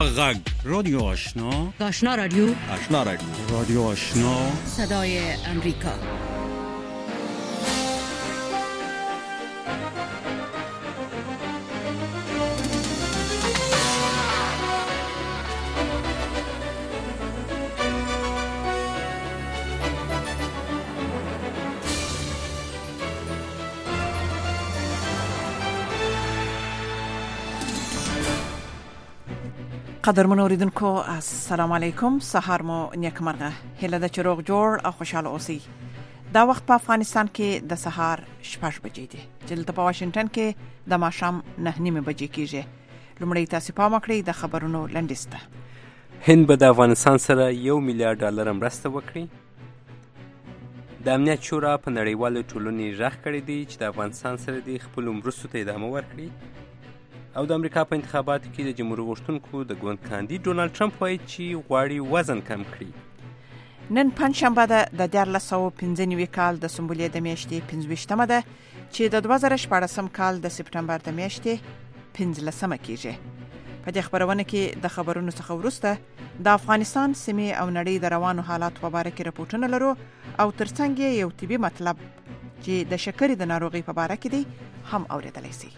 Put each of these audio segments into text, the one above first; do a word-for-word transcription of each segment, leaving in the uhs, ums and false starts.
غږ رادیو آشنا آشنا رادیو آشنا رادیو رادیو آشنا صدای امریکا. قدرمن اوریدونکو السلام علیکم، سحر مو نیکمرغه. هله د چروغ جوړ او خوشاله اوسئ. دا وخت په افغانستان کې د سحر شپږ بجې دي، چې په واشنگټن کې د ماښام نه نیمه بجې کېږي. لومړی تاسو پام وکړئ د خبرونو لنډیسته. هند به د افغانستان سره یو میلیارډ ډالر مرسته وکړي. د امنیت شورا په نړیواله ټولنې غږ کړی دی چې د افغانستان سره د خپل مرستو ته ادامه ورکړي. او د امریکا په انتخاباتو کې د جمهوریت غوښتونکو د ګوند کاندید ډونالد ټرمپ وایي چې غواړي وزن کم کړي. نن پنځشنبه ده د دیارلس سوه پنځه نوي کال د سنبلې د میاشتې پنځویشتمه ده، چې د دوه زره شپاړسم کال د سپټمبر د میاشتې پنځلسمه کېږي. په دې خبرونه کې د خبرونو څخه وروسته د افغانستان سیمې او نړۍ د روانو حالات په اړه کې راپورټونه لرو، او ترڅنګ یو طبي مطلب چې د شکرې د ناروغۍ په اړه کې دی هم اوریدلای شئ.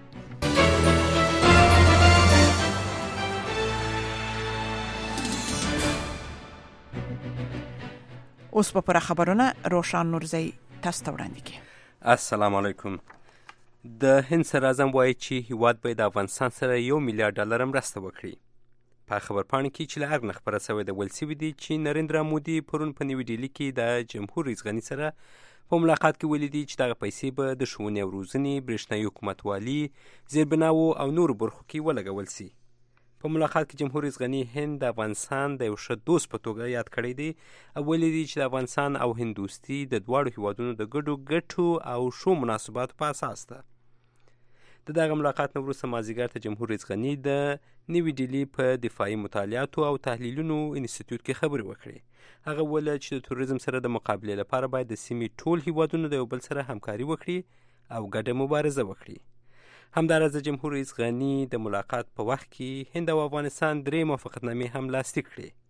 اوس په پوره خبرونه روشان نورزی تاسو ته وړاندې کړي. السلام علیکم. د هند صدر اعظم وایي چې هیواد باید د افغانستان سره یو میلیارډ ډالر مرسته وکړي. په خبرپاڼه کې چې له هر نه خپره شوې ده ویل شوي دي چې نریندرا مودي پرون په نیوي ډیلي کې د جمهور رئیس غني سره په ملاقات کې ویلي دي چې دغه پیسې به د ښوونې او روزنې، برېښنایي حکومتوالي، زیربناوو او نورو برخو کې ولګول شي. په ملاقات کې جمهور رئیس غني هند د افغانستان د یو ښه دوست په توګه یاد کړی دی، او ویلي دي چې د افغانستان او هند دوستي د دواړو هیوادونو د ګډو ګټو او ښو مناسباتو په اساس ده. د دغه ملاقات نه وروسته مازدیګر ته جمهور رئیس غني د نیوي ډیلي په دفاعي مطالعاتو او تحلیلونو انسټیټیوټ کې خبرې وکړې. هغه وویل چې د تروریزم سره د مقابلې لپاره باید د سیمې ټول هیوادونو د یو بل سره همکاري وکړي او ګډه مبارزه وکړي. همداراز د جمهور رئیس غني د ملاقات په وخت کې هند او افغانستان درې موافقتنامې هم لاسلیک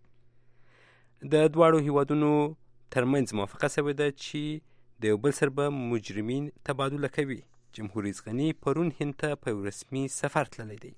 کړې. د دواړو هیوادونو ترمنځ موافقه شوې ده چې د یو بل سره به مجرمین تبادله کوي. جمهور رئیس غني پرون هند ته په یو رسمي سفر تللی دی.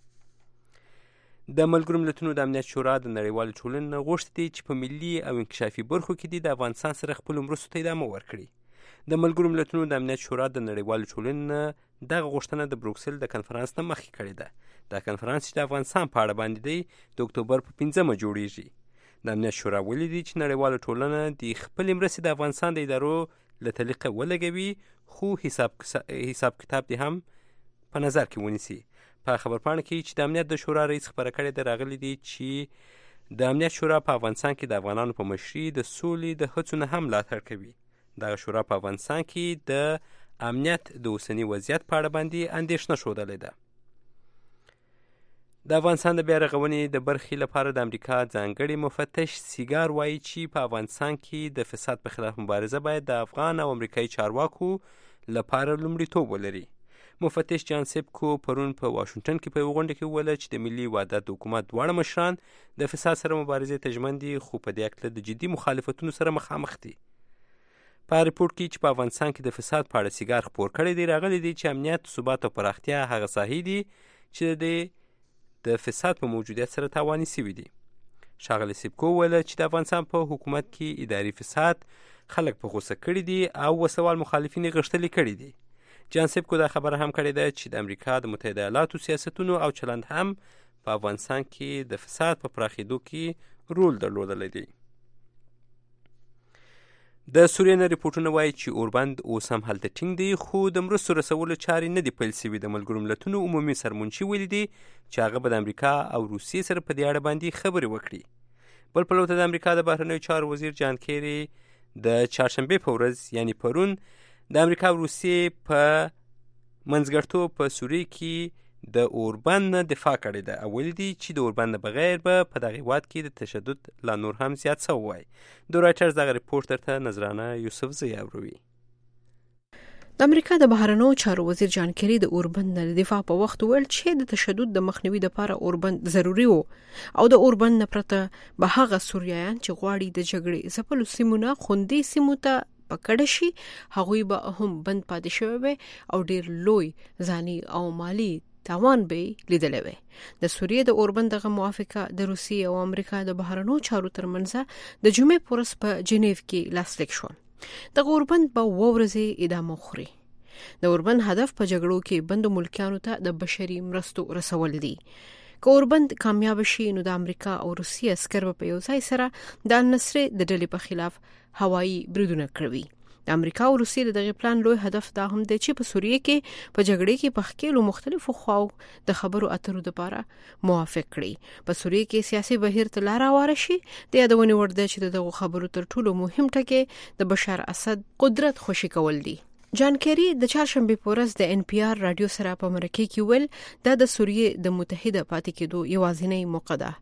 د ملګرو ملتونو د امنیت شورا د نړیوالې ټولنې نه غوښتي دي چې په ملي او انکشافي برخو کې د افغانستان سره خپلو مرستو ته ادامه ورکړي. د ملګرو ملتونو د امنیت شورا د نړیوالې ټولنې نه دغه غوښتنه د بروکسل د کنفرانس نه مخکې کړې ده. دا کنفرانس چې د افغانستان په اړه باندې دی د اکتوبر په پنځمه جوړیږي. د امنیت شورا ویلي دي چې نړیواله ټولنه د خپلې مرستې د افغانستان د ادارو له طریقه ولګوي، خو حساب حساب کتاب دې هم په نظر کې ونیسي. په خبرپاڼه کې چې د امنیت د شورا رئیس خبره کړې ده راغلي دي چې د امنیت شورا په افغانستان کې د افغانانو په مشري د سولې د هڅو نه هم ملاتړ کوي. دغه شورا په افغانستان کې د امنیت د اوسني وضعیت په اړه باندې اندېښنه ښودلې ده. د افغانستان د بیا رغونې د برخې لپاره د امریکا ځانګړي مفتش سیګار وایي چې په افغانستان کې د فساد په خلاف مبارزه باید د افغان او امریکایي چارواکو لپاره لومړیتوب ولري. مفتش جان سیبکو پرون په واشنگټن کې په یوه غونډه کې وویل چې د ملي وحدت حکومت دواړه مشران د فساد سره مبارزې ته ژمن دي، خو په دې هکله د جدي مخالفتونو سره مخامخ دي. په ریپورت کې چې په افغانستان کې د فساد په اړه سیګار خپور کړی دی راغلی دی چې امنیت، ثبات او پراختیا هغه ساحې دي چې د د فساد په موجودیت سره تاواني شوي دي. ښاغلی سیبکو وویل چې د افغانستان په حکومت کې اداري فساد خلک په غوسه کړي دي او وسوال مخالفین یې غښتلي کړي دي. جان سیبکو دا خبره هم کړې ده چې د امریکا د متحده ایالاتو سیاستونو او چلند هم په افغانستان کې د فساد په پراخېدو کې رول درلودلی دی. د سوریې نه ریپورټونه وایي چې اوربند اوس هم هلته ټینګ دی، خو د مرستو رسولو چارې نه دي پیل شوي. د ملګرو ملتونو عمومي سرمنشي ویلي دي چې هغه به د امریکا او روسیې سره په دې اړه باندې خبرې وکړي. بل پلو ته د امریکا د بهرنیو چارو وزیر جان کیری د چهارشنبې په ورځ یعنی پرون د امریکا او روسیې په منځګړتوب په سوریې کې د اوربند نه دفاع کړې ده او ویلي دي چې د اوربند نه بغیر به په دغه هېواد کې د تشدد لا نور هم زیات شوی وای. د رایټرز دغه ریپورټ درته نذرانه یوسفزۍ اوروي. د امریکا د بهرنیو چارو وزیر جان کیری د اوربند د دفاع په وخت ویل چې د تشدد د مخنیوي لپاره اوربند ضروری وو او د اوربند نه پرته به هغه سوریایان چې غواړي د جګړې ځپلو سیمونه خوندې سیمو ته پکړه شي هغوی به هم بند پاتې شوی وي او ډیر لوی ځاني او مالی تاوان به لیدلی وي. د سوریې د اوربند دغه موافقه د روسیې او امریکا د بهرنیو چارو ترمنځ د جمعې په ورځ په جنیو کې لاسلیک شو. د اوربند په ورځې ادامه خوري. د اوربند هدف په جګړو کې بندو ملکانو ته د بشري مرستو رسول دي. که اوربند کامیاب شي نو د امریکا او روسیې عسکر په یو ځای سره د النصر د ډلې په خلاف هوایي بریدونه کوي. د امریکا او روسیې د دغه پلان لوی هدف دا هم دی چې په سوریې کې په جګړې کې په خکېلو مختلفو خواو د خبرو اترو لپاره موافق کړي. په سوریې کې سیاسي بهیر ته لار هواره شي. د یادونې وړ ده چې دغه خبرو تر ټولو مهم ټکی د بشار اسد قدرت خوشي کول دي. جان کیری د چهارشنبه په ورځ د ان پی آر رادیو سره په مرکه کې ویل دا د سوریې د متحده پاتې کېدو یوازینی موقع ده.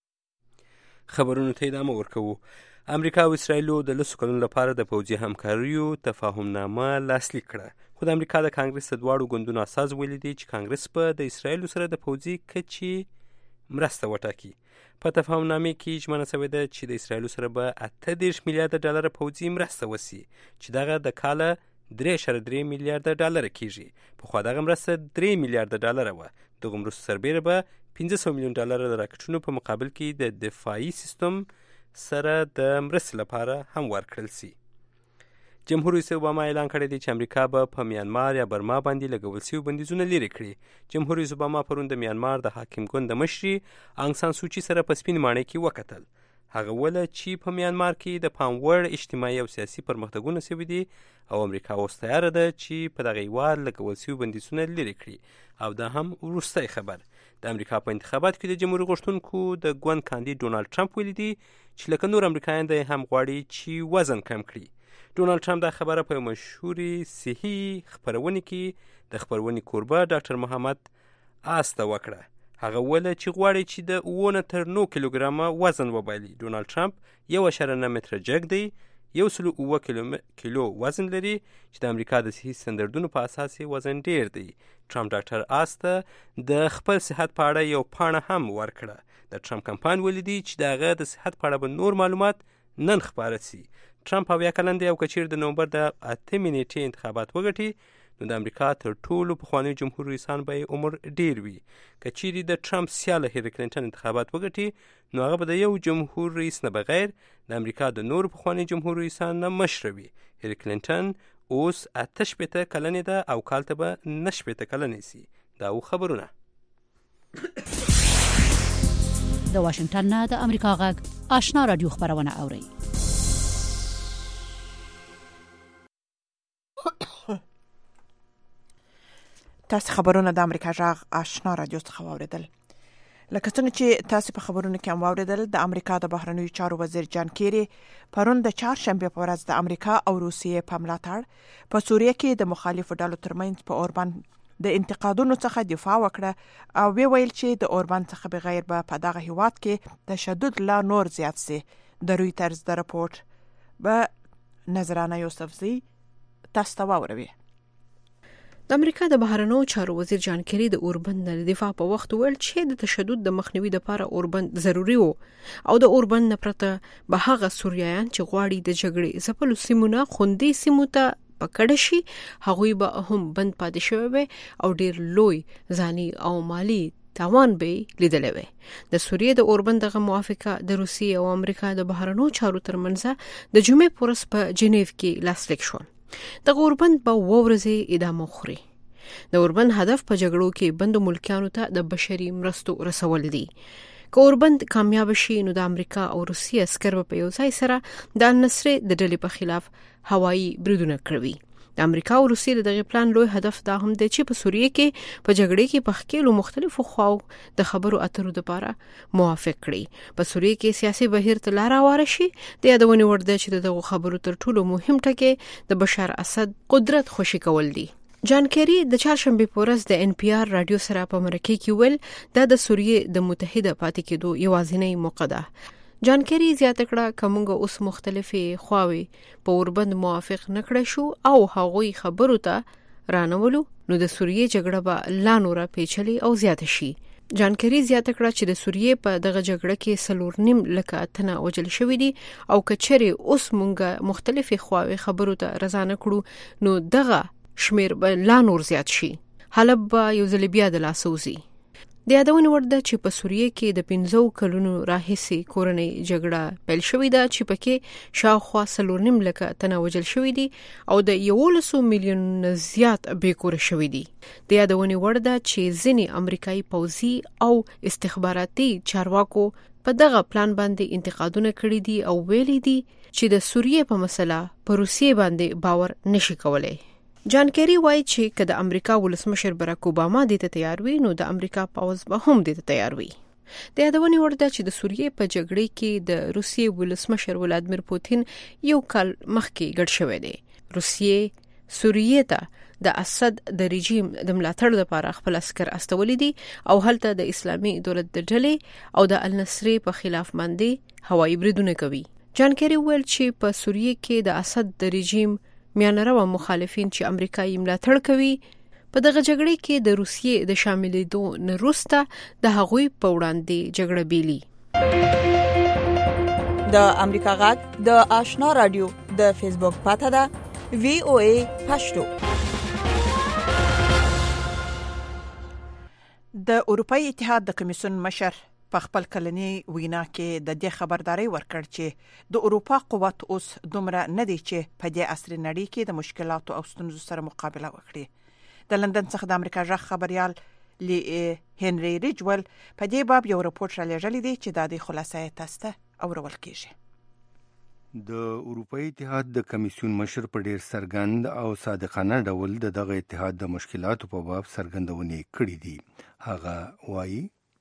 خبرونو ته ادامه ورکوو. امریکا او اسرائیل د لسو کلونو لپاره د پوځي همکاریو تفاهمنامه لاسلیک کړه، خو د امریکا د کانګرس د دواړو ګوندونو اساس ویلي دی چې کانګرس په د اسرائیل سره د پوځي کچې مرسته وټاکي. په تفاهمنامې کې ژمنه شوې ده چې د اسرائیل سره به اته دېرش میلیارډ ډالر پوځي مرسته وشي چې دغه د کاله درې اعشاریه درې میلیارډ ډالر کیږي. پخوا دغه مرسته درې میلیارډ ډالر وه. دغه مرستو سربیره به پنځه سوه میلیون ډالر د راکټونو په مقابل کې د دفاعي سیستم سره د مرستې لپاره هم ورکړل شي. جمهور رئیس اوباما اعلان کړی دی چې امریکا به په میانمار یا برما باندې لګول شوي بندیزونه لرې کړي. جمهور رئیس اوباما پرون د میانمار د حاکم ګوند د مشري انګ سان سوچي سره په سپین ماڼۍ کې وکتل. هغه وله چې په میانمار کې د پام وړ اجتماعي او سیاسي پرمختګونه شوي دي او امریکا اوس تیاره ده چې په دغه هېواد لګول شوي بندیزونه لرې کړي، او دا هم وروستی خبر. د امریکا په انتخاباتو کې د جمهوري غوښتونکو د ګوند کاندید ډونالډ ټرمپ ویلي دي چې لکه نور امریکایان دی هم غواړي چې وزن کم کړي. ډونالډ ټرمپ دا خبره په مشهورې صحي خپرونې کې د خپرونې کوربه ډاکټر محمد آس ته وکړه. هغه وله چې غواړي چې د اووه نه تر نهه کیلوګرامه وزن وبایلي. ډونالډ ټرمپ یو اعشاریه نه متره جګ دی، یو سلو اووه کیلو, کیلو وزن لري چې د امریکا د صحي ستندردونو په اساس وزن ډیر دی. ټرمپ ډاکټر آس ته د خپل صحت په اړه یو پاڼه هم ورکړه. د ټرمپ کمپاین ویلي دی چې د هغه د صحت په اړه به نور معلومات نن خپاره شي. ټرمپ اویا کلن دی او که چیرې د نومبر د اتمې نیټې انتخابات وګټي نو د امریکا تر ټولو پخوانیو جمهور رئیسان به یې عمر ډیر وي. که چیرې د ټرمپ سیاله هیلري کلینټن انتخابات وګټي نو هغه به د یو جمهور رئیس نه بغیر د امریکا د نورو پخوانیو جمهور رئیسان نه مشره وي. هیلري کلینټن اوس اته شپېته کلنې ده او کال ته به نه شپېته کلنې سي. دا و خبرونه. د واشنگټن نه د امریکا غږ آشنا رادیو خبرونه اوري. تاسو خبرونه د امریکا غږ آشنا رادیو څخه واوریدل. لکه څنګه چې تاسو په خبرونو کې هم واوریدل، د امریکا د بهرنیو چارو وزیر جان کیری پرون د چهارشنبه په ورځ د امریکا او روسیې په ملاتړ په سوریه کې د مخالفو ډلو ترمنځ په اوربند د انتقادونو څخه دفاع وکړه او وی ویل چې د اوربند څخه بغیر به په دغه هیواد کې تشدد لا نور زیات سي. د رویټرز د راپورټ به نظرانه یوسفزی تاسو ته واوروي. د امریکا د بهرنیو چارو وزیر جان کیری د اوربند د دفاع په وخت ویل چې د تشدد د مخنیوي لپاره اوربند ضروری وو او د اوربند نه پرته به هغه سوریایان چې غواړي د جګړې ځپلو سیمونه خوندې سیمو ته پکړه شي هغوی به هم بند پاتې شوی وي او ډیر لوی ځاني او مالی تاوان به لیدلی وي. د سوریې د اوربند دغه موافقه د روسیې او امریکا د بهرنیو چارو ترمنځ د جمعې په ورځ په جنیو کې لاسلیک شو. د اوربند په ورځې ادامه خوري. د اوربند هدف په جګړو کې بندو ملکانو ته د بشري مرستو رسول دي. که اوربند کامیاب شي نو د امریکا او روسیې عسکر په یو ځای سره د النصر د ډلې په خلاف هوایي بریدونه کوي. د امریکا او روسیې د دغه پلان لوی هدف دا هم دی چې په سوریې کې په جګړې کې په خکېلو مختلفو خواو د خبرو اترو لپاره موافق کړي. په سوریې کې سیاسي بهیر ته لار هواره شي. د یادونې وړ ده چې دغه خبرو تر ټولو مهم ټکی د بشار اسد قدرت خوشي کول دي. جان کیری د چهارشنبه په ورځ د ان پی آر رادیو سره په مرکه کې ویل دا د سوریې د متحده پاتې کېدو یوازینی موقع ده. جان کری زیاته کړه کومه اوس مختلفې خواوي په اوربند موافق نکړه شو او هغوی خبرو ته رانولو نو د سوریې جګړه به لا نوره پیچلې او زیاته شي. جان کری زیاته کړه چې د سوریې په دغه جګړه کې سلور نیم لکه تنه وجل شوې دي او کچره اوس مونږه مختلفې خواوي خبرو ته رضانه کړو نو دغه شمیر به لا نور زیات شي. حلب یو ځل بیا د لاسوزي. د یادونې وړ ده چې په سوریې کې د پنځو کلونو راهیسې کورنۍ جګړه پیل شوې ده چې پکې شاوخوا څلور نیم لکه تنه وژل شوي دي او د یولسو میلیون زیات بېکوره شوي دي. د یادونې وړ ده چې ځینې امریکایي پوځي او استخباراتي چارواکو په دغه پلان باندې انتقادونه کړي دي او ویلي دي چې د سوریې په مسله په روسیې باندې باور نشي کولای. جان کری وایي چې کله د امریکا ولسمشر براک اوباما دې ته تیار وي نو د امریکا پوځ به هم دې ته تیار وي. د یادونې وړ ده چې د سوریې په جګړې کې د روسیې ولسمشر ولادمیر پوتین یو کال مخکې ګډ شوی دی. روسیې سوریې ته د اسد د رژیم د ملاتړ لپاره خپل عسكر استولې دي او هلته د اسلامي دولت د ډلې او د النصر په خلاف باندې هوایي بریدونه کوي. جان کری ویل چې په سوریې کې د اسد د رژیم میانرو مخالفین چې امریکایي ملاتړ کوي په دغه جګړې کې د روسیې د شاملېدو نه وروسته د هغوی په وړاندې جګړه بیلي. د امریکا غږ د آشنا رادیو د فیسبوک پاته ده وی او ای پښتو. د اروپאי اتحاد د کمیسیون مشر په خپل کلنی وینا کې د دې خبرداري ورکړ چې د اروپا قوت اوس دومره نه دي چې په دې عصري نړۍ کې د مشکلاتو او ستونزو سره مقابله وکړي. د لندن څخه د امریکا ژغ خبريال لی هنري ریجول په دې باب یو راپور را لېږلی دی چې د دې خلاصه تاسو ته اورول کیږي. د اروپאי اتحاد د کمیسیون مشر په ډیر سرګند او صادقانه ډول دغه اتحاد د مشکلاتو په باب سرګندونې کړې دي. هغه وایي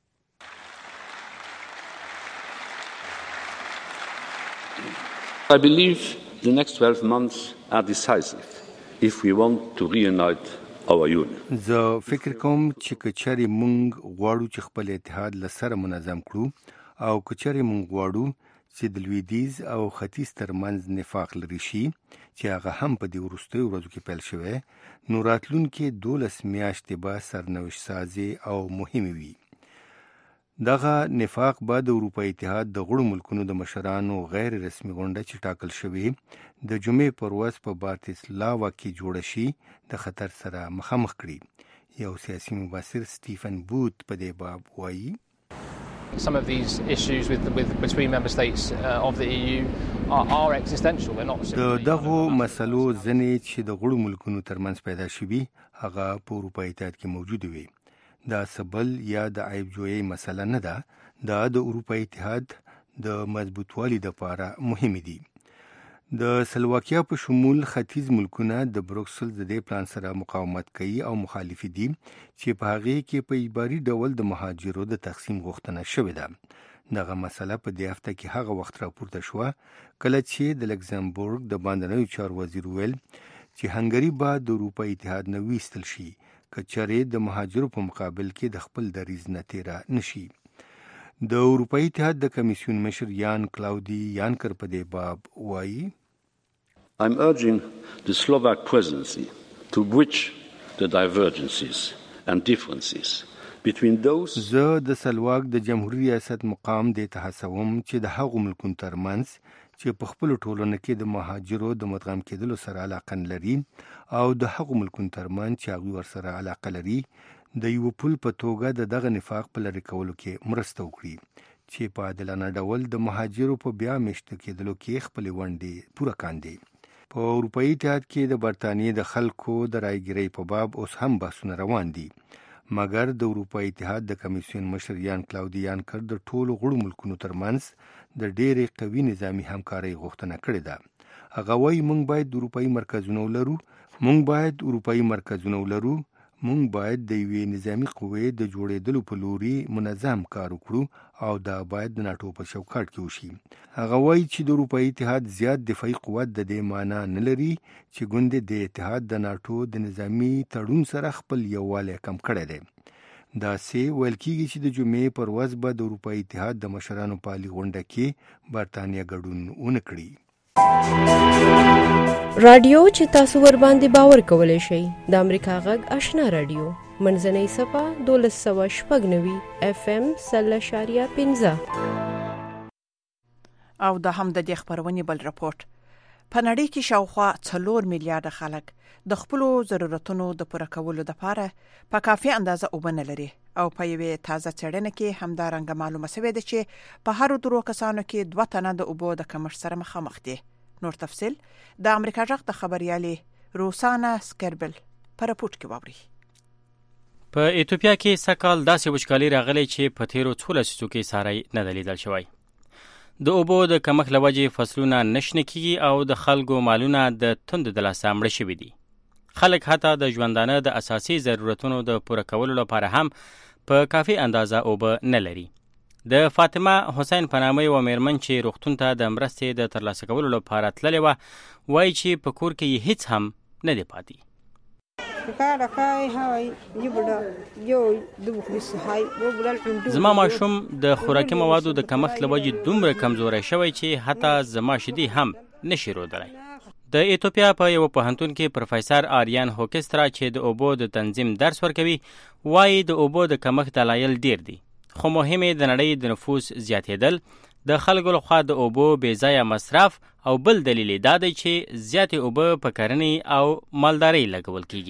I believe the next twelve months are decisive if we want to reunite our union. زه فکر کوم چې کچاري مونږ غواړو چې خپل اتحاد لسره منظم کړو او کچاري مونږ غواړو چې د لویدیز او ختیځ ترمنځ نفاق لري شي چې هغه هم په دې وروستیو ورځو کې پیل شوی نو راتلونکي دولس میاشتې به سرنوشت سازي او مهمه وي. دغه نفاق به د اروپאי اتحاد د غړو ملکونو د مشرانو غیر رسمي غونډه چې ټاکل شوی د جمعې پر ورځ په بارتسلاوا کې جوړ شي د خطر سره مخامخ کړي. یو سیاسي مبصر سټیفن بوت په دې باب وایي Some of these issues with, with between member states uh, of the E U are, are existential. They're not simply. دغه مسلو ځنې چې د غړو ملکونو ترمنځ پیدا شوي هغه په اروپאי اتحاد کې موجود وي. دا سبل یا د عیب جوړي مسله نه ده. دا د اروپאי اتحاد د مضبوطوالي لپاره مهم دي. د سلواکیا په شمول ختیځ ملکونه د بروکسل د دې پلان سره مقاومت کوي او مخالف دي چې په هغه کې په اجباري ډول د مهاجرو د تقسیم غوښتنه شوې ده. دغه مسله په دې هفته کې هغه وخت راپورته شوه کله چې د لکزمبورګ د باندنیو چارو وزیر ویل چې هنګری به د اروپאי اتحاد نه ویستل شي کچره د مهاجرو په مقابل کې د خپل دریز نه تیرا نشي. د اروپאי اتحاد د کمیسیون مشر یان کلاودی یانکر په دې باب وایي I'm urging the Slovak presidency to bridge the divergences and differences between those زه د سلواک د جمهوریت ریاست مقام د تحسوم چې د هغو ملکونو ترمنځ چې په خپل ټولنه کې د مهاجرو د مدغم کېدلو سره علاقه لري او د هغو ملکونو ترمنځ چې هغه ورسره علاقه لري د یو پل په توګه د دغه نفاق په لری کولو کې مرسته وکړي چې په عادلانه ډول د مهاجرو په بیا مشت کېدلو کې خپل ونډه پوره کاندي. په اروپאי اتحاد کې د برتانیې د خلکو د رایګرۍ په باب اوس هم بحثونه روان دي مګر د اروپאי اتحاد د کمیسیون مشر یان کلاودیان کړ د ټولو غړو ملکونو ترمنځ د ډېرې قوي نظامی همکارۍ غوښتنه کړې ده. هغه وايي موږ باید اروپאי مرکزونه ولرو موږ باید اروپאי مرکزونه ولرو موږ باید د یوې نظامی قوې د جوړېدلو په لوري منظم کار وکړو او دا باید د ناتو په چوکاټ کې وشي. هغه وایي چې د اروپאי اتحاد زیات دفاعي قوت د دې معنی نه لري چې ګوند د اتحاد د ناتو د نظامی تړون سره خپل یووالی کم کړی دی. دا سه ویل کېږي چې د جمعې پر ورځ به د اروپایي اتحاد د مشرانو په عالي غونډه کې برتانیا ګډون ونه کړي. رادیو چې تاسو ور باندې باور کولای شئ د امریکا غږ آشنا رادیو منځنۍ صفه دولس سوه شپږ نوي اف ام سل اشاریه پنځه. او د هم د دې خبرونې بل راپورټ په نړۍ کې شاوخوا څلور میلیارډ خلک د خپل ضرورتونو د پوره کولو لپاره په کافي اندازه اوبه نه لري او په یوې تازه څېړنه کې همدارنګه معلومه شوې ده چې په هر درو کسانو کې دوه تنه د اوبو د کمښت سره مخامخ دي. نور تفصيل د امریکا غږ د خبريالي روسانا سکربل په راپورټ کې واوري. په ایتوپیا کې سکهال داسې وچکالي راغلې چې په تیرو څوارلسو کې ساری نه لیدل شوی. د اوبو د کمښت له وجې فصلونه نشنه کیږي او د خلکو مالونه د توند د لاسه مړه شوي دي. خلک حتی د ژوندانه د اساسي ضرورتونو د پوره کولو لپاره هم په کافي اندازه اوبه نه لري. د فاطمه حسین په نامه یوه میرمن چې روغتون ته د مرستې د ترلاسه کولو لپاره تللې وه وایي چې په کور کې یې هیڅ هم نه دی پاتې. زما ماشوم د خوراکي موادو د کمښت له وجې دومره کمزوری شوی چې حتی زما شیدې هم نشي رودلی. د ایتوپیا په یو پوهنتون کې پروفیسور آریان هوکسترا چې د اوبو د تنظیم درس ورکوي وایي د اوبو د کمښت دلایل ډیر دي، خو مهم د نړۍ د نفوس زیاتېدل، د خلکو لخوا د اوبو بې ځایه مصرف او بل دلیل دا دی چې زیاتې اوبه په کرنې او مالدارۍ لګول کیږي.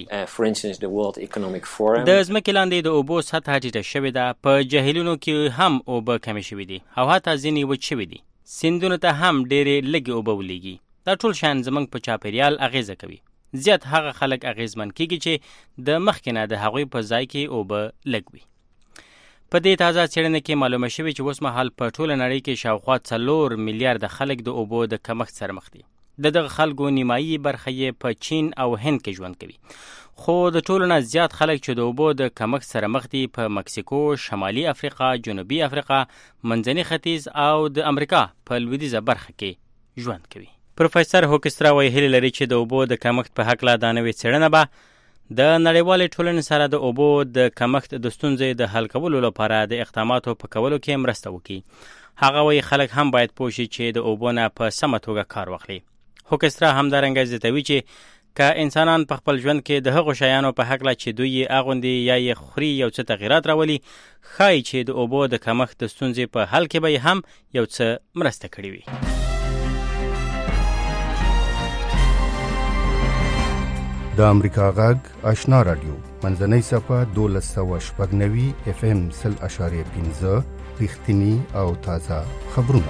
د ځمکې لاندې د اوبو سطحه ټیټه شوې ده، په جهیلونو کې هم اوبه کمې شوې دي او حتی ځینې وچ شوې دي. سیندونو ته هم ډېرې لږې اوبه ولیږي. دا ټول شیان زموږ په چاپیریال اغیزه کوي. زیات هغه خلک اغیزمن کیږي چې د مخکې نه د هغوی په ځای کې اوبه لږ وي. په دې تازه څېړنه کې معلومه شوې چې اوس مهال په ټوله نړۍ کې شاوخوا څلور میلیارډ خلک د اوبو د کمښت سره مخ دي. د دغه خلکو نیمایي برخه یې په چین او هند کې ژوند کوي. خو د ټولو نه زیات خلک چې د اوبو د کمښت سره مخ دي په مکسیکو، شمالي افریقا، جنوبي افریقا، منځني ختیځ او د امریکا په لویدیځه برخه کې ژوند کوي. پروفیسور هوکسترا وایي هیله لري چې د اوبو د کمښت په هکله دا نوې څېړنه به د نړیوالې ټولنې سره د اوبو د کمښت د ستونزې د حل کولو لپاره د اقداماتو په کولو کې مرسته وکړي. هغه وایي خلک هم باید پوه شي چې د اوبو نه په سمه توګه کار واخلي. هوکسترا همدارنګه زیاتوي چې که انسانان په خپل ژوند کې د هغو شیانو په هکله چې دوی یې اغوندي یا یې خوري یو څه تغیرات راولي، ښایي چې د اوبو د کمښت د ستونزې په حل کې به یې هم یو څه مرسته کړې وي. د امریکا غږ آشنا رادیو منځنۍ صفه دولس سوه شپږ نوي اف ام سل اشاریه پنځه رښتینی او تازه خبرونه.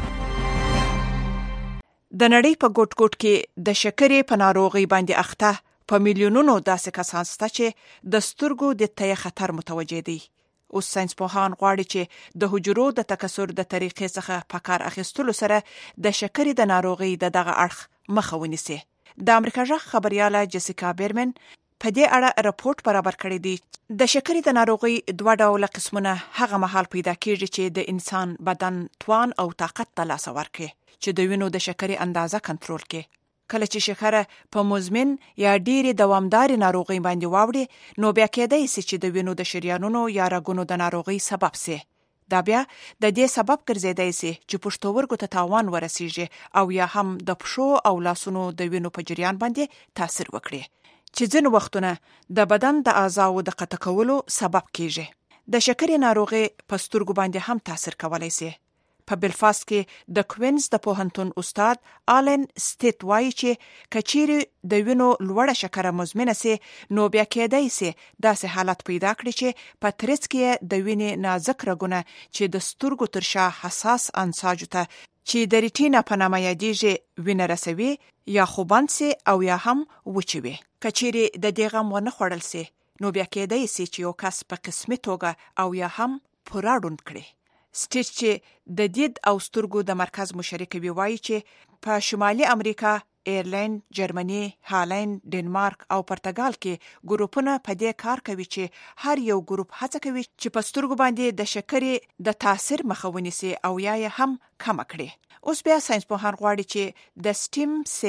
د نړۍ په ګوټ ګوټ کې د شکرې په ناروغۍ باندې اخته په میلیونونو داسې کسان شته چې د سترګو د تیه خطر متوجه دي. اوس ساينسپوهان غواړي چې د حجرو د تکثر د طریقې څخه په کار اخیستلو سره د شکرې د ناروغۍ د دغه اړخ مخه ونیسي. د امریکا غږ خبرياله جیسیکا بیرمن په دې اړه راپورټ برابر کړی دی. د شکرې د ناروغۍ دوه ډوله قسمونه هغه مهال پیدا کیږي چې د انسان بدن توان او طاقت ته لاس ورکړي چې د وینې د شکرې اندازه کنټرول کړي. کله چې شکره په مزمن یا ډېری دوامداري ناروغۍ باندې واوړي نو بیا کېدای شي چې د وینې د شریانونو یا رګونو د ناروغۍ سبب شي. دا بیا د دې سبب ګرځیدای شي چې پښتورګو ته تاوان ورسیږي او یا هم د پښو او لاسونو د وینې په جریان باندې تاثیر وکړي چې ځینې وختونه د بدن د اعضاو د قطع کولو سبب کیږي. د شکرې ناروغي په سترګو باندې هم تاثیر کولای شي. په بلفاست کې د کوینز د پوهنتون استاد آلن سټیت وایي چې کچيري د وینو لوړه شکره مزمنه سي نو بیا کېدای شي داسې حالت پیدا کړي چې په ترڅ کې د وینې نازک رګونه چې د سترګو تر شا حساس انساجو ته چې د ریټینا په نامه یادېږي وینه رسوي یا خوبند سي او یا هم وچوي. کچيري د دې غم ونه خوړل سي نو بیا کېدای شي چې یو کس په قسمي توګه او یا هم پوراړون کړي. سټیچ چې د دید او سترګو د مرکز مشرک وی وایي چې په شمالي امریکا، ایرلند، جرمني، هالند، ډنمارک او پرتګال کې ګروپونه په دې کار کوي چې هر یو ګروپ هڅه کوي چې په سترګو باندې د شکرې د تاثیر مخه ونیسي او یا یې هم کم کړي. اوس بیا ساينسپوهان غواړي چې د سټیم سیل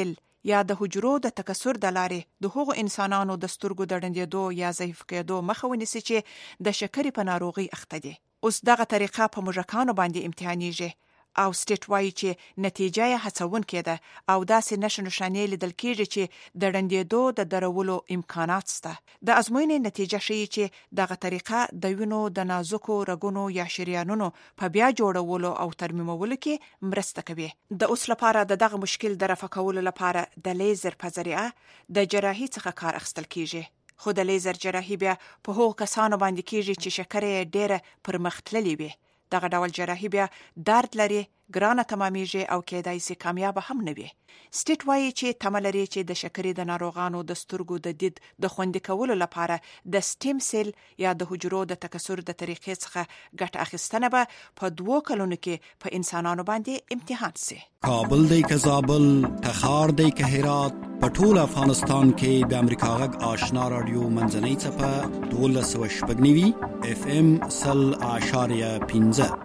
یا د حجرو د تکثر د لارې د هغو انسانانو د سترګو د ړندېدو یا ضعیف کېدو مخه ونیسي چې د شکرې په ناروغي اخته دي. اوس دغه طریقه په موږکانو باندې امتحانېږي او سټیټ وایي چې نتیجه یې هڅونکې ده او داسې نښې نښانې لیدل کېږي چې د ړندېدو د درولو امکانات شته. د ازموینې نتیجه ښیي چې دغه طریقه د وینو د نازکو رګونو یا شریانونو په بیا جوړولو او ترمیمولو کې مرسته کوي. د اوس لپاره د دغه مشکل د رفع کولو لپاره د لیزر په ذریعه د جراحي څخه کار اخیستل کېږي. خو د لیزر جراحي بیا په هغو کسانو باندې کېږي چې شکرې ډېره پرمختللې وي. دغه ډول جراحي بیا درد لري، ګرانه تمامیږي او کېدای شي کامیاب هم نه وي. سټیټ وایي چې تمه لري چې د شکرې د ناروغانو د سترګو د دید د خوندي کولو لپاره د سټیم سیل یا د حجرو د تکثر د طریقې څخه ګټه اخیستنه به په دوو کلونو کې په انسانانو باندې امتحان سي. کابل دی که زابل، تخار دی که هرات، په ټول افغانستان کې د امریکا غږ آشنا رادیو منځنۍ څپه دولس سوه شپږ نوي اف ام سل اعشاریه پنځه.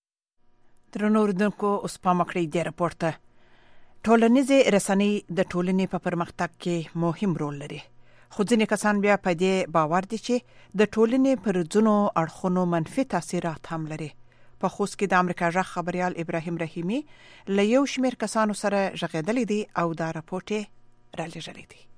درنو اوریدونکو اوس پام وکړئ دې راپور ته. ټولنیزې رسنۍ د ټولنې په پرمختګ کې مهم رول لري، خو ځینې کسان بیا په دې باور دي چې د ټولنې پر ځینو اړخونو منفي تاثیرات هم لري. په خوست کې د امریکا غږ خبريال ابراهیم رحیمی له یو شمېر کسانو سره غږېدلی دی او دا راپور یې رالیږلی دی.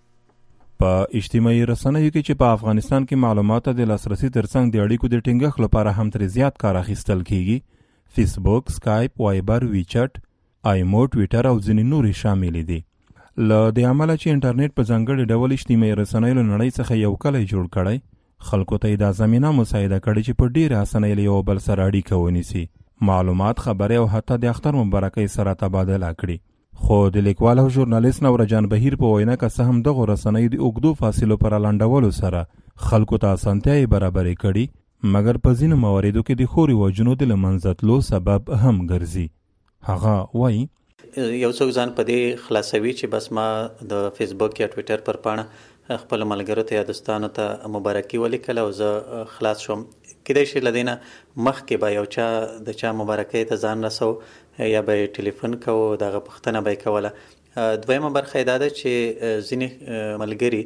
په اجتماعي رسنیو کې چې په افغانستان کې معلوماتو د لاسرسي ترڅنګ د اړیکو د ټینګښت لپاره هم تر زیات کار اخیستل کیږي. فیسبوک، سکایپ، وایبر، ویچټ، آیمو، ټویټر او ځینې نورې شامل دي. له دې عمله چې انټرنیټ په ځانګړي ډول اجتماعي رسنیو له نړۍ څخه یو کلی جوړ کړی، خلکو ته دا زمینه مساعده کړې چې په ډېره اسانۍ له یو بل سره اړیکه ونیسي، معلومات، خبرې او حتی د اختر مبارکۍ سره تبادله کړي. خو د لیکوال او ژورنالیست نورجان بهیر په وینا که څه هم دغو رسنیو د اوږدو فاصلو پر لنډولو سره خلکو ته اسانتیاوې برابرې کړي، مګر په ځینو مواردو کې د ښو رواجونو د له منځه تلو سبب هم ګرځي. هغه وایي یو څوک ځان په دې خلاصوي چې بس ما د فیسبوک یا ټویټر پر پاڼه خپل ملګرو ته یا دوستانو ته مبارکي ولیکله او زه خلاص شوم. کیدای شي له دې نه مخکې به یو چا د چا مبارکۍ ته ځان رسو یا به یې ټلیفون کوو، دغه پوښتنه به یې کوله. دویمه برخه یې دا ده چې ځینې ملګري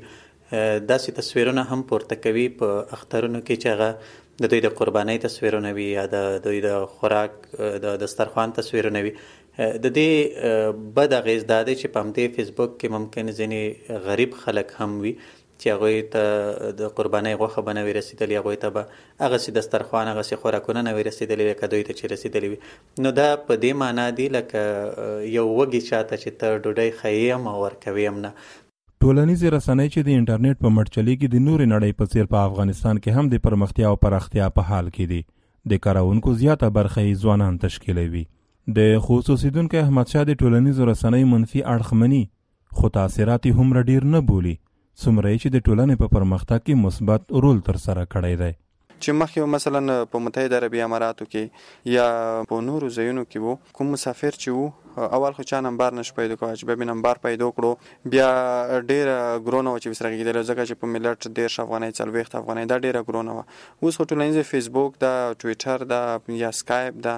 داسې تصویرونه هم پورته کوي په اخترونو کې چې هغه د دوی د قربانۍ تصویرونه وي یا د دوی د خوراک د دسترخوان تصویرونه وي. د دې بد اغېز دا دی چې په همدې فیسبوک کې ممکن ځینې غریب خلک هم وي چې هغوی ته د قربانۍ غوښه به نه وي رسېدلې، هغوی ته به هغسې دسترخوان هغسې خوراکونه نه وي رسېدلي لکه دوی ته چې رسېدلي وي. نو دا په دې معنا دی لکه یو وږي چاته چې ته ډوډۍ ښیې هم او ورکوې هم نه. ټولنیزې رسنۍ چې د انټرنیټ په مټچلۍ کې د نورې نړۍ په څیر په افغانستان کې هم د پرمختیا او پراختیا په حال کې دي. د کارونکو زیاته برخه یې ځوانان تشکیلوي. د خوست اوسیدونکی احمدشاه د ټولنیزو رسنیو منفي اړخ مني، خو تاثیرات یې هومره ډیر نه بولي څومره چې د ټولنې په پرمختګ کې مثبت رول ترسره کړی دی. چې مخکې مثلا په متحده عربي اماراتو کې یا په نورو ځایونو کې وو، کوم مسافر چې وو اول خو چا نمبر نش پیدا کوه چې به نمبر پیدا کړو، بیا ډیره ګرونه و چې وسره کېدل ځکه چې په ملت ډیر افغانۍ څلوېښت افغانۍ دا ډیره ګرونه و. اوس خو ټولنیز فیسبوک دا، ټویټر دا یا سکایپ دا،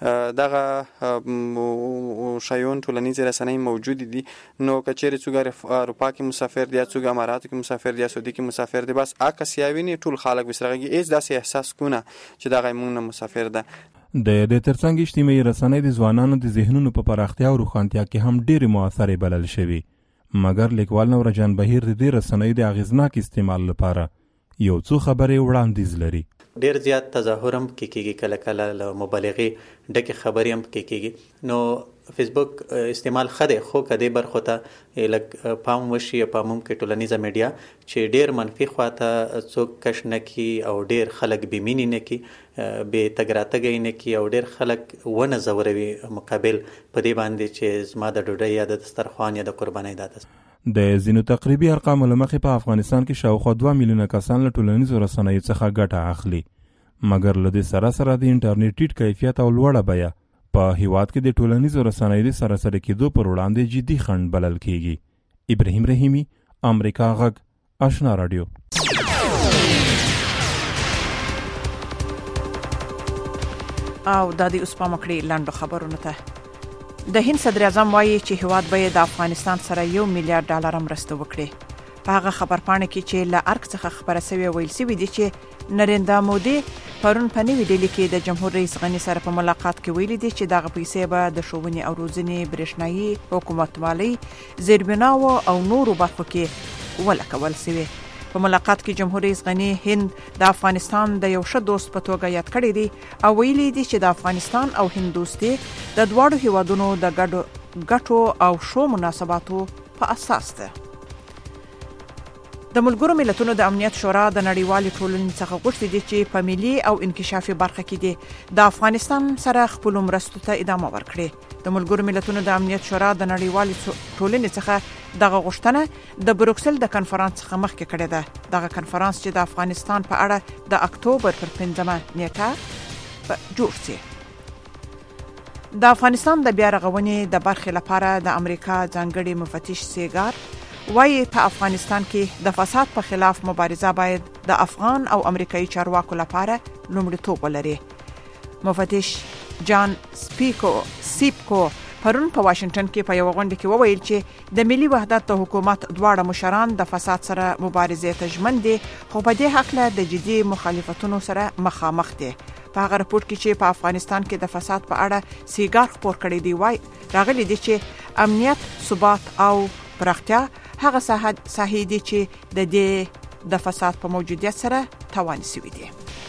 دغه شایون ټولنیز رسنۍ موجود دي. نو کچېرې څوک اروپا کې مسافر دی، څوک اماراتو کې مسافر دی، سعودي کې مسافر دی، بس عکس یاویني ټول خلک وسره کې هیڅ داسې احساس کونه چې دغه مونږ مسافر ده. د دې ترڅنګ اجتماعي رسنۍ د ځوانانو د ذهنونو په پراختیا او روښانتیا کې هم ډېرې مؤثرې بلل شوي، مګر لیکوال نورجان بهیر د دې رسنیو د اغېزناک استعمال لپاره یو څو خبرې وړاندیز لري. ډیر زیات تظاهر هم کې کېږي، کله کله له مبالغې ډکې خبرې هم کې کېږي. نو فیسبوک استعمال ښه دی، خو که دې برخو ته لږ پام وشي یا په عموم کې ټولنیزه میډیا چې ډیر منفي خواته څوک کش نه کړي او ډیر خلک بېمینې نه کړي، بې تګ راتګ نه کړي او ډیر خلک ونه ځوروي مقابل په دې باندې چې زما د ډوډۍ یا د دسترخوان یا د قربانۍ دا ده. د ځینو تقریبي ارقامو له مخې په افغانستان کې شاوخوا دوه میلیونه کسان له ټولنیزو رسنیو څخه ګټه اخلي، مګر له دې سره سره د انټرنیټ ټیټ کیفیت او لوړه بیه په هیواد کې د ټولنیزو رسنیو د سراسري کېدو پر وړاندې جدي خنډ بلل کېږي. ابراهیم رحیمی، امریکا غږ، آشنا رادیو. او د دې اوس په مکړې لاندو خبرونه ته د هند صدر اعظم وایي چې هیواد به د افغانستان سره یو میلیارډ ډالر مرسته وکړي. په هغه خبرپاڼه کې چې له ارګ څخه خبره شوې ویل شوې دي چې نریندرا مودي پرون په نوې ډیلي کې د جمهور رئیس غني سره په ملاقات کې ویلي دي چې دغه پیسې به د ښوونې او روزنې، برېښنایي، حکومتوالۍ، زیربناو او نورو برخو کې ولګول شوې. په ملاقات کې جمهور رئیس غني هند د افغانستان د یو ښه دوست په توګه یاد کړی دی او ویلي دي چې د افغانستان او هند دوستي د دواړو هیوادونو د ګډو ګټو او ښو مناسباتو په اساس ده. د ملګرو ملتونو د امنیت شورا د نړیوالې ټولنې څخه غوښتي دي چې په ملي او انکشافي برخه کې دي د افغانستان سره خپل مرستو ته ادامه ورکړي. د ملګرو ملتونو د امنیت شورا د نړیوالې ټولنې څخه دغه غوښتنه د بروکسل د کنفرانس څخه مخکې کړې ده. دغه کنفرانس چې د افغانستان په اړه د اکتوبر پر پنځمه نیټه جوړ شي. د افغانستان د بیا رغونې د برخې لپاره د امریکا ځانګړي مفتش سیګار وایي په افغانستان کې د فساد په خلاف مبارزه باید د افغان او امریکایي چارواکو لپاره لومړیتوب ولري. مفتش جان سپیکو سیپکو پرون په واشنگټن کې په یو غونډه کې وویل چې د ملي وحدت د حکومت دواړه مشران د فساد سره مبارزې ته ژمن دي، خو په دې حق له د جدي مخالفتونو سره مخامخ دي. په هغه رپورت کې چې په افغانستان کې د فساد په اړه سیګار خپور کړی دی وایي راغلي دي چې امنیت، ثبات او پراختیا هغه ساحې دي چې د دې د فساد په موجودیت سره تاوان شوي دي.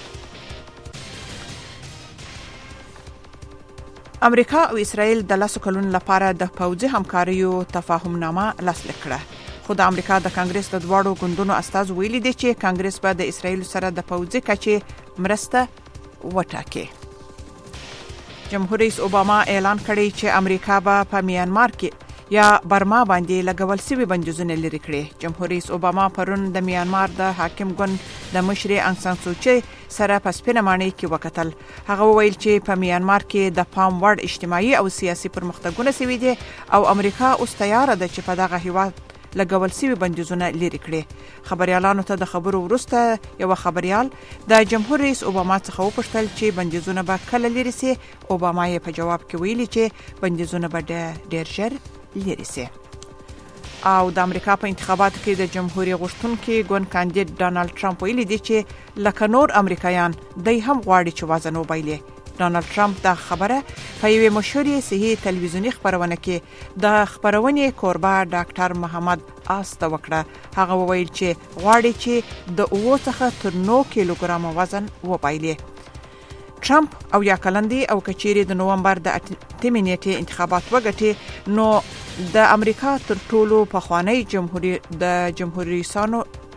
امریکا او اسرائیل د لسو کلونو لپاره د پوځي همکاریو تفاهمنامه لاسلیک کړه، خو د امریکا د کانګرس د دواړو ګوندونو استازو ویلي دي چې کانګرس به د اسرائیل سره د پوځي کچې مرسته وټاکي. جمهور رئیس اوباما اعلان کړی چې امریکا به په میانمار کې یا برما باندې لګول شوي بندیزونه لري کړي. جمهور رئیس اوباما پرون د میانمار د حاکم ګوند د مشرې انګ سان سوچي سره په سپینه ماڼۍ کې وکتل. هغه وویل چې په میانمار کې د پام وړ اجتماعي او سیاسي پرمختګونه شوي دي او امریکا اوس تیار ده چې په دغه هیواد لګول شوي بندیزونه لري کړي. خبريالانو ته د خبرو وروسته یو خبريال د جمهور رئیس اوباما څخه وپوښتل چې بندیزونه به کله لري سي. اوباما یې په جواب کې ویلي چې بندیزونه به ډېر ژر لري سي. او د امریکا په انتخاباتو کې د جمهوریت غوښتونکي ګوند کاندید ډانلډ ټرمپ ویلي دی چې لکه نور امریکایان دای هم غواړي چې وزن وبایلي. ډانلډ ټرمپ دا خبره په یوې مشهورې صحي تلویزیونی خبرونه کې د خبرونې کوربه ډاکټر محمد آس ته وکړه. هغه وویل چې غواړي چې د اوو څخه تر نو کیلوګرام وزن وبایلي. ټرمپ او یا کلندي او کچيري د نومبر د اتمې نیټې انتخابات وګټي نو د امریکا تر ټولو پخوانی جمهوریت د جمهوریتانو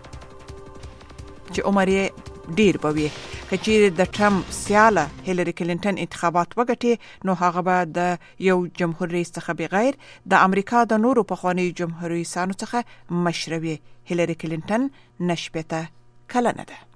چې عمر یې ډیر بوي. کچيري د ټرمپ سیاله هیلری کلینټن انتخابات وګټي نو هغه به د یو جمهور رئیس څخه بغیر د امریکا د نورو پخوانی جمهوریتانو څخه مشروي. هیلری کلینټن نشپته کلنه ده.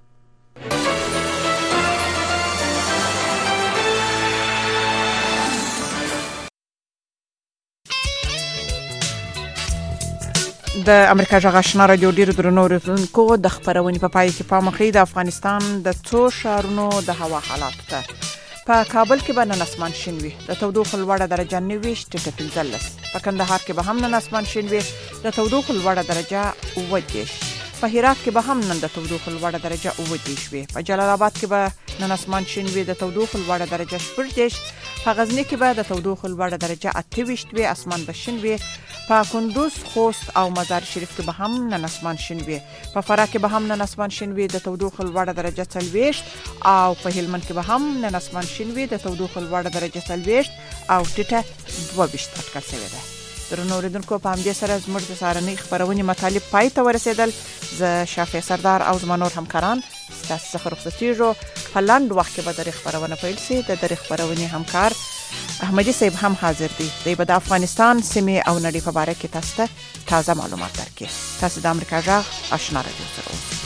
د امریکا جغ آشنا رادیو ډیرو درنو اوریدونکو د خبرونې په پای کې پام وکړئ د افغانستان د څو ښارونو د هوا حالات ته. په کابل کې به نن اسمان شین وي، د تودوخې لوړه درجه نوي ټیټه پنځلس. په کندهار کې به هم نن اسمان شین وي، د تودوخې لوړه درجه اووه دېرش. په هرات کې به هم نن د تودوخې لوړه درجه اووه دېرش وي. په جلال آباد کې به نن اسمان شین وي، د تودوخې لوړه درجه شپږ دېرش. په غزنی کې به د تودوخې لوړه درجه اته ویشت وي، اسمان به شین وي. په کندوز، خوست او مزار شریف کې به هم نن اسمان شین وي. په فراه کې به هم نن اسمان شین وي، د تودوخې لوړه درجه څلوېښت. او په هلمند کې به هم نن اسمان شین وي، د تودوخې لوړه درجه څلوېښت او ټیټه دوه ویشت اټکل شوې ده. درنو اوریدونکو په همدې سره زموږ د سهارنۍ خبرونې مطالب پای ته ورسېدل. زه شافعي سردار او زما نور همکاران ستاسو څخه رخصتېږو. په لنډ وخت کې به درې خبرونه پیل شي. د درې خبرونې همکار احمدي صاحب هم حاضر دی. دی به د افغانستان سیمې او نړۍ په باره کې تاسو ته تازه معلومات درکړي. تاسو د امریکا جغ آشنا رادیو سره اوسئ.